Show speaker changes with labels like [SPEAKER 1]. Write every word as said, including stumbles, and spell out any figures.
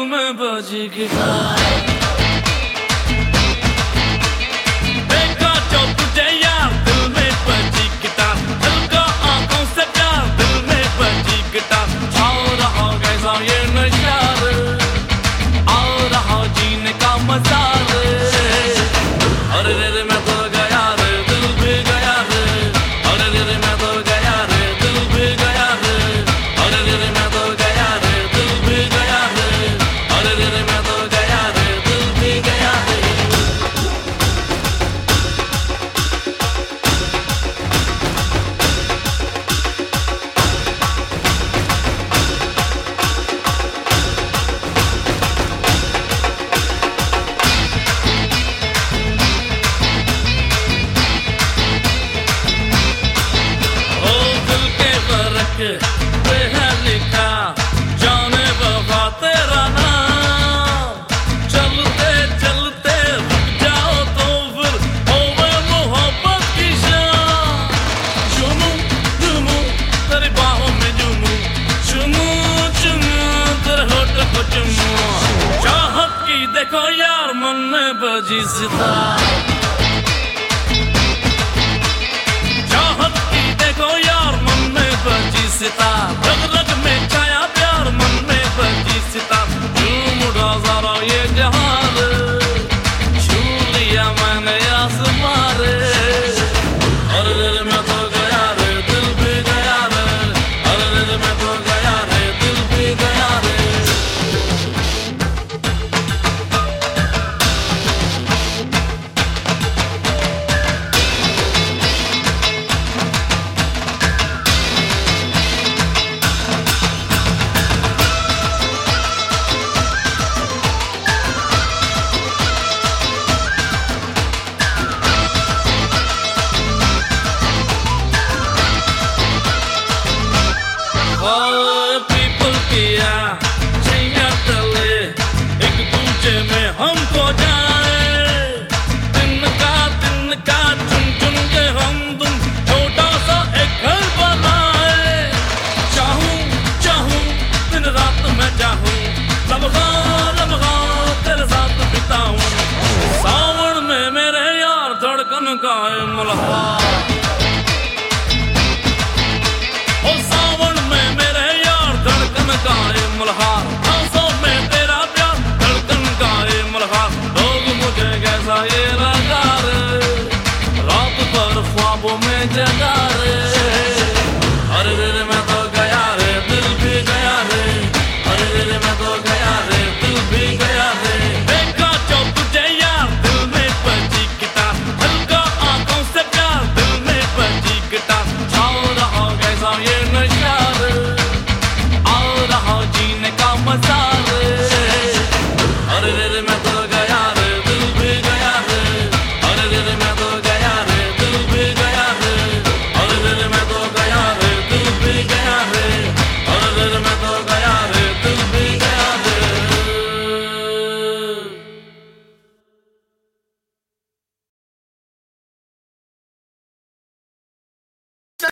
[SPEAKER 1] में बजी गिटार। देखा जो तुझे यार दिल में बजी गिटार, दिल का आंखों से प्यार दिल में बजी गिटार। आओ रहा कैसा ये नशा रे, आओ रहा जीने का मजा रे। अरे रे रे मैं तो गया रे, दिल भी गया रे। अरे रे रे मैं तो गया रे, दिल भी गया रे। अरे रे रे मैं तो गया रे, दिल भी गया रे। अरे रे रे मैं तो गया रे, दिल भी गया रे। पे है लिखा जाने वफा तेरा नाम। चलते चलते रुक जाओ तो फिर होवे मोहब्बत की शाम। चुमू चुमू तेरी बाहों में चुमू, चुमू चुमू तेरे होठ को चुमू। चाहत की देखो यार मन में बजी सितार, चाहत की देखो यार मन में बजी सितार। रग रग में छाया प्यार मन में बजी सितार। झूम उठा सारा ये जहां रे, छू लिया मैंने आसमां रे। अरे रे रे मैं तो गया रे, दिल भी गया रे। अरे रे रे मैं तो गया रे, दिल भी गया रे। पीपल किया छैया तले एक दूजे में हमको जाए। दिन का दिन का चुन चुन के हम तुम छोटा सा एक घर बनाए। चाहूं चाहूं दिन रात मैं चाहूं, लम्हा लम्हा तेरे साथ बिताऊं। सावन में मेरे यार धड़कन का है मल्हार।